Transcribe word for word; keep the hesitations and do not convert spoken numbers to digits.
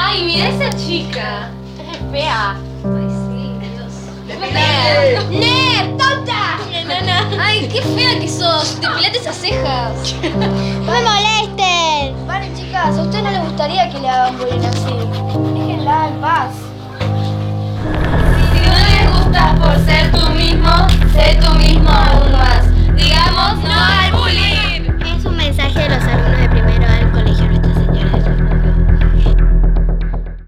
Ay, mira esa chica. Es fea. Ay, sí, Dios. ¡Nerd! ¡Nerd! ¡Tonta! Ay, qué fea que sos. Depilate esas cejas. ¡No me molesten! Vale, chicas, a usted no le gustaría que le hagan bullying así. Déjenla en paz. Si no les gustas por ser tú mismo, sé tú mismo aún más.